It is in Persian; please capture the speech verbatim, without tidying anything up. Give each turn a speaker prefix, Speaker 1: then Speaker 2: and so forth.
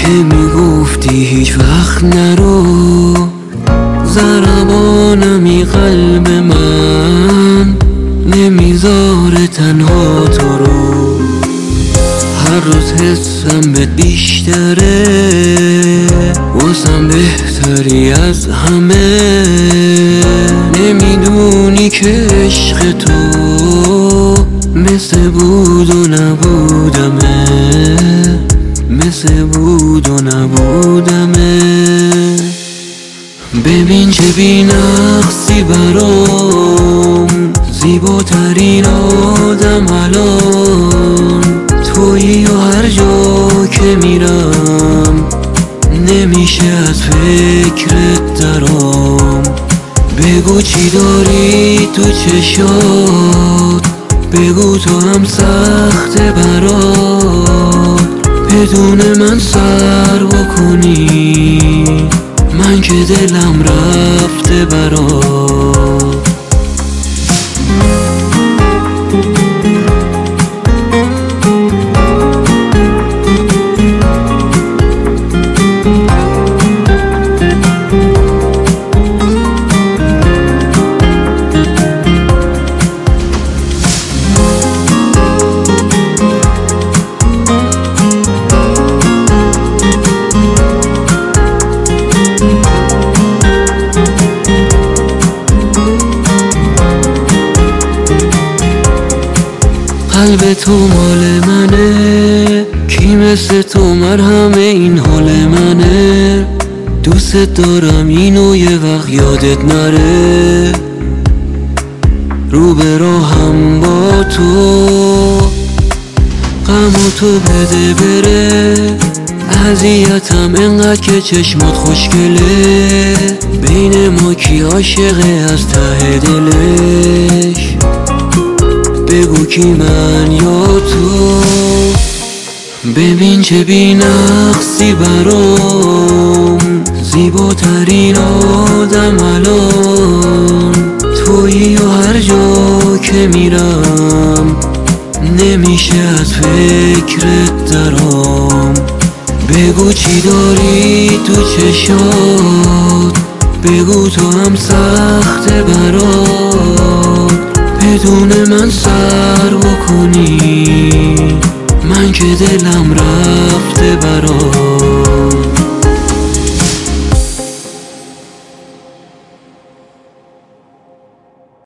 Speaker 1: که میگفتی هیچ وقت نرو، ضربانمی قلب من نمیذاره تنها تو رو. هر روز حسم بهت بیشتره، واسم بهتری از همه. نمیدونی که عشق تو مثل بود و نبودمه، مثل بود و نبودمه. ببین چه بی‌نقصی برام، زیباترین آدم الان تویی و هر جا که میرم نمیشه از فکرت درام. بگو چی داری تو چشات، بگو تو هم سخته برات بدون من سر بکنی، من که دلم رفته برات. قلب تو مال منه، کی مثل تو مرهم این حال منه. دوست دارم اینو یه وقت یادت نره، رو به راهم با تو غمو تو بده بره. اذیتم انقدر که چشمات خوشگله، بین ما کی عاشقه از ته دلش؟ بگو کی من یا تو. ببین چه بی‌نقصی برام، زیباترین آدم الان تویی و هر جا که میرم نمیشه از فکرت درام. بگو چی داری تو چشات، بگو تو هم سخته برات بدون من سر بکنی، من که دلم رفته برات.